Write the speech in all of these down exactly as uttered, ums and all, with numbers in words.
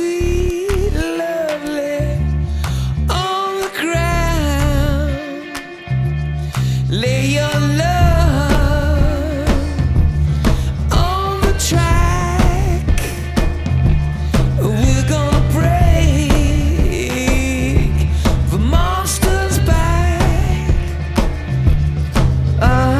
sweet, lovely on the ground. Lay your love on the track. We're gonna break the monster's back. Ah.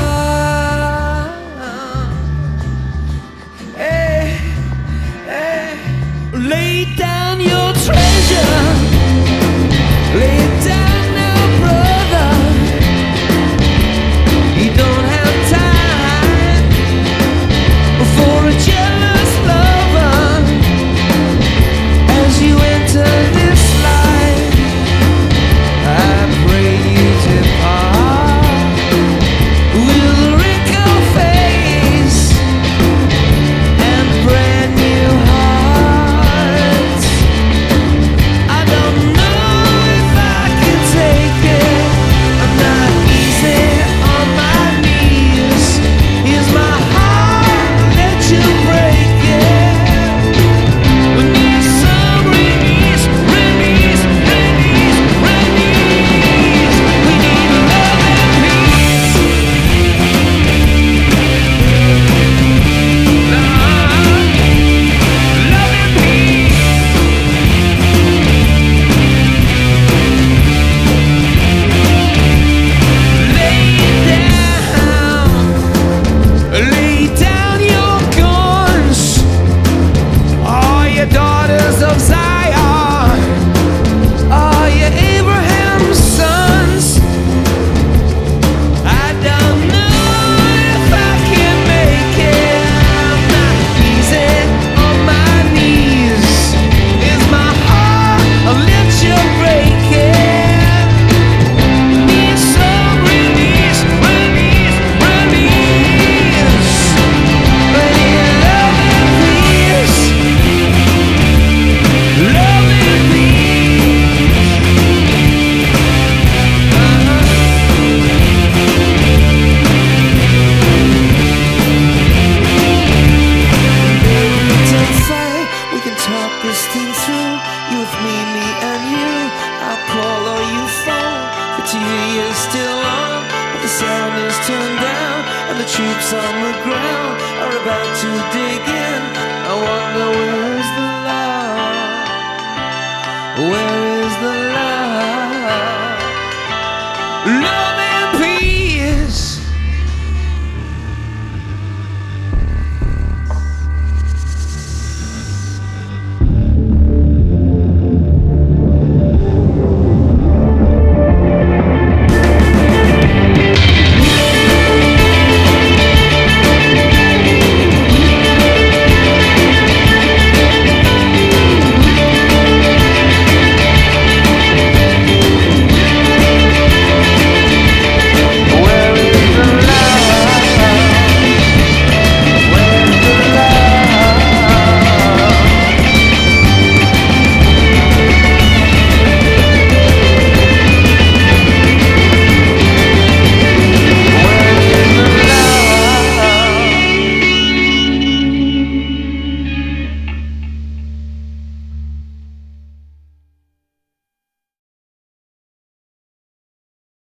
Lay down your treasure. Lay it down now, brother. You don't have time for a jealous lover. As you enter this life, I pray you depart with a wrinkled face and brand new heart. I don't know if I can take it. I'm not easy on my knees. Here's my heart, let you break it. We need some release, release, release, release. We need love and peace. Love and peace. Lay down your guns, all you daughters of Zion, all you Abraham's sons. I don't know if I can make it. I'm not easy on my knees. Is my heart, I'll let you break it. Need some release, release, release. But in love and peace, love and peace. Don't fight, we can talk this thing through. You with me, me and you. I'll call or you phone. The T V is still on, but the sound is turned down, and the troops on the ground are about to dig in. I wonder where's the